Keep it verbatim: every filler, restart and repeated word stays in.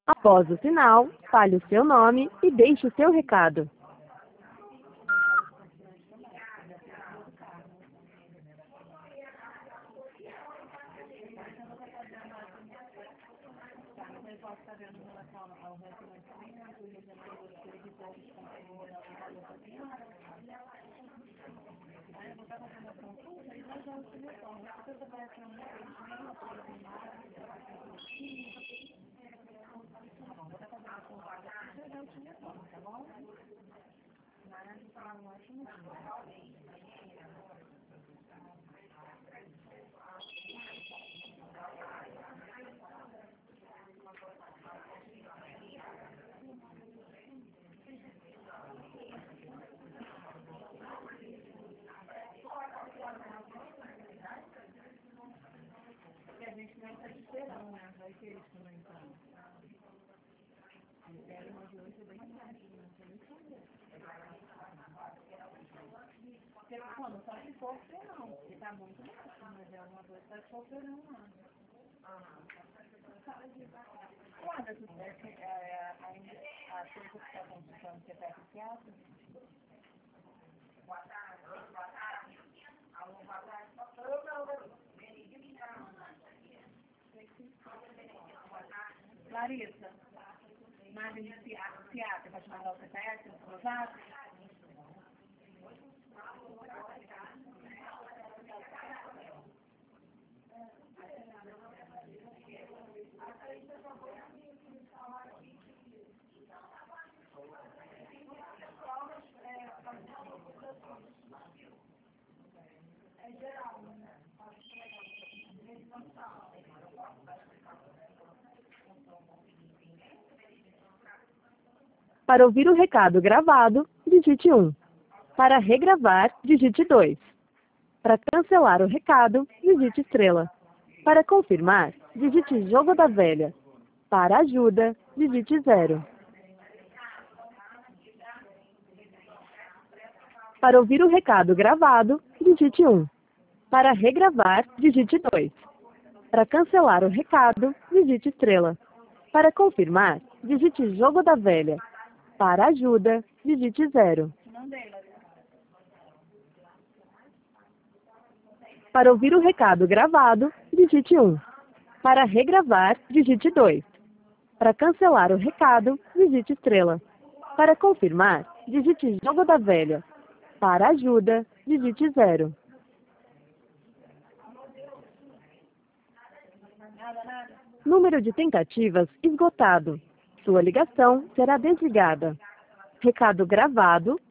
Após o sinal, fale o seu nome e deixe o seu recado. A gente não está esperando, né? Vai ter isso também, então. Não só se for não, porque está muito baixo, mas é uma coisa que está sofrendo lá. Quando as coisa que está consultando que está associado? Boa tarde, boa tarde. Alô, boa tarde. Larissa, manda de teatro para te mandar o C P S, o cruzado? Para ouvir o recado gravado, digite um. Para regravar, digite dois. Para cancelar o recado, digite estrela. Para confirmar, digite jogo da velha. Para ajuda, digite zero. Para ouvir o recado gravado, digite um. Para regravar, digite dois. Para cancelar o recado, digite estrela. Para confirmar, digite jogo da velha. Para ajuda, digite zero. Para ouvir o recado gravado, digite um. Para regravar, digite dois. Para cancelar o recado, digite estrela. Para confirmar, digite jogo da velha. Para ajuda, digite zero. Número de tentativas esgotado. Sua ligação será desligada. Recado gravado